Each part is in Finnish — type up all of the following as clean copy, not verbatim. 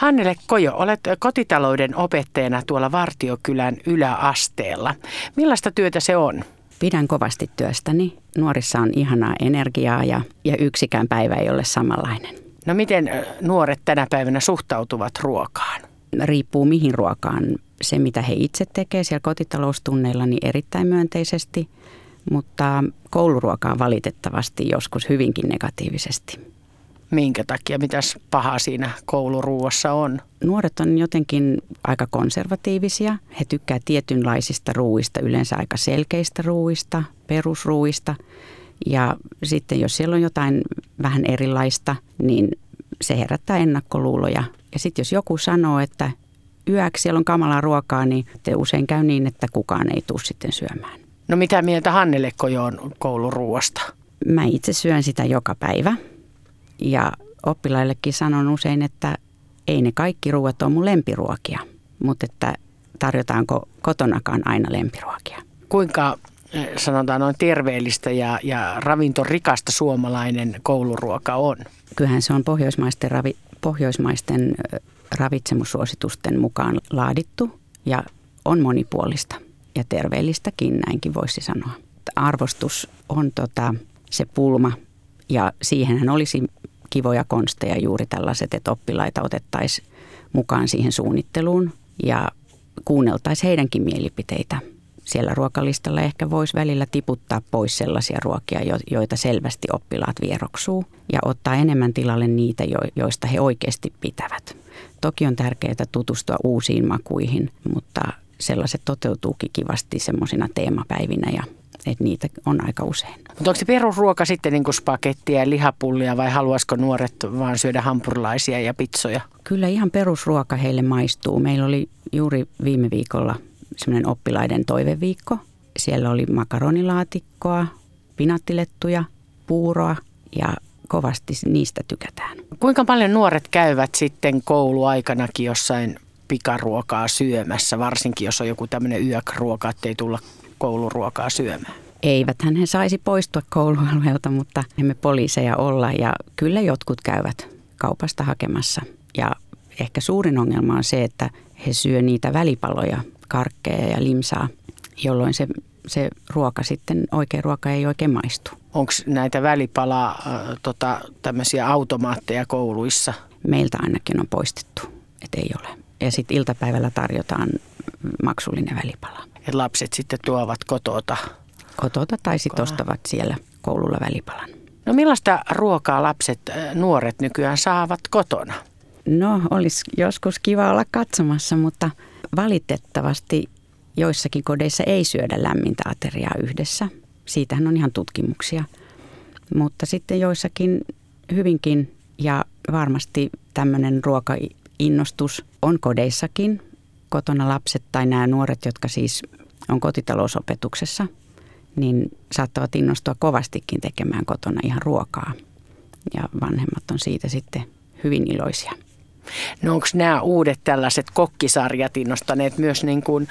Hannele Kojo, olet kotitalouden opettajana tuolla Vartiokylän yläasteella. Millaista työtä se on? Pidän kovasti työstäni. Nuorissa on ihanaa energiaa ja yksikään päivä ei ole samanlainen. No miten nuoret tänä päivänä suhtautuvat ruokaan? Riippuu mihin ruokaan. Se mitä he itse tekevät siellä kotitaloustunneilla niin erittäin myönteisesti, mutta kouluruokaan valitettavasti joskus hyvinkin negatiivisesti. Minkä takia? Mitäs pahaa siinä kouluruuassa on? Nuoret on jotenkin aika konservatiivisia. He tykkää tietynlaisista ruuista, yleensä aika selkeistä ruuista, perusruuista. Ja sitten jos siellä on jotain vähän erilaista, niin se herättää ennakkoluuloja. Ja sitten jos joku sanoo, että yöksi siellä on kamalaa ruokaa, niin usein käy niin, että kukaan ei tule sitten syömään. No mitä mieltä Hannele Kojo on kouluruuasta? Mä itse syön sitä joka päivä. Ja oppilaillekin sanon usein, että ei ne kaikki ruuat ole mun lempiruokia, mutta että tarjotaanko kotonakaan aina lempiruokia. Kuinka sanotaan noin terveellistä ja ravintorikasta suomalainen kouluruoka on? Kyllähän se on pohjoismaisten ravitsemussuositusten mukaan laadittu ja on monipuolista ja terveellistäkin, näinkin voisi sanoa. Arvostus on se pulma ja siihenhän olisi kivoja konsteja juuri tällaiset, että oppilaita otettaisiin mukaan siihen suunnitteluun ja kuunneltaisiin heidänkin mielipiteitä. Siellä ruokalistalla ehkä voisi välillä tiputtaa pois sellaisia ruokia, joita selvästi oppilaat vieroksuu ja ottaa enemmän tilalle niitä, joista he oikeasti pitävät. Toki on tärkeää tutustua uusiin makuihin, mutta sellaiset toteutuukin kivasti semmoisina teemapäivinä ja että niitä on aika usein. Mutta onko se perusruoka sitten niin kuin spagettia ja lihapullia vai haluaisiko nuoret vaan syödä hampurilaisia ja pitsoja? Kyllä ihan perusruoka heille maistuu. Meillä oli juuri viime viikolla semmoinen oppilaiden toiveviikko. Siellä oli makaronilaatikkoa, pinaattilettuja, puuroa ja kovasti niistä tykätään. Kuinka paljon nuoret käyvät sitten kouluaikanakin jossain pikaruokaa syömässä, varsinkin jos on joku tämmöinen yökruoka, ettei tulla kouluruokaa syömään? Eiväthän he saisi poistua koulualueelta, mutta emme poliiseja olla ja kyllä jotkut käyvät kaupasta hakemassa. Ja ehkä suurin ongelma on se, että he syö niitä välipaloja, karkkeja ja limsaa, jolloin se ruoka sitten, oikea ruoka ei oikein maistu. Onko näitä välipalaa tämmöisiä automaatteja kouluissa? Meiltä ainakin on poistettu, että ei ole. Ja sitten iltapäivällä tarjotaan maksullinen välipala. Et lapset sitten tuovat kotota? Kotota tai sitten ostavat siellä koululla välipalan. No millaista ruokaa lapset, nuoret nykyään saavat kotona? No olisi joskus kiva olla katsomassa, mutta valitettavasti joissakin kodeissa ei syödä lämmintä ateriaa yhdessä. Siitähän on ihan tutkimuksia. Mutta sitten joissakin hyvinkin ja varmasti tämmöinen ruokainnostus on kodeissakin. Kotona lapset tai nämä nuoret, jotka siis on kotitalousopetuksessa, niin saattavat innostua kovastikin tekemään kotona ihan ruokaa. Ja vanhemmat on siitä sitten hyvin iloisia. No onko nämä uudet tällaiset kokkisarjat innostaneet myös niin kuin,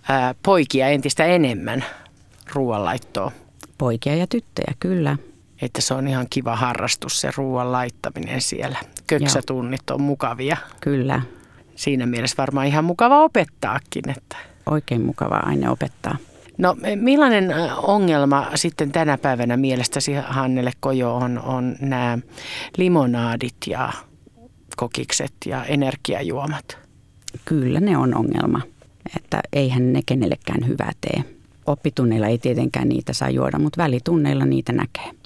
poikia entistä enemmän ruoanlaittoon? Poikia ja tyttöjä, kyllä. Että se on ihan kiva harrastus se ruoan laittaminen siellä. Köksätunnit on mukavia. Kyllä. Siinä mielessä varmaan ihan mukava opettaakin. Että. Oikein mukava aine opettaa. No millainen ongelma sitten tänä päivänä mielestäsi Hannele Kojo on nämä limonaadit ja kokikset ja energiajuomat? Kyllä ne on ongelma, että eihän ne kenellekään hyvää tee. Oppitunneilla ei tietenkään niitä saa juoda, mutta välitunneilla niitä näkee.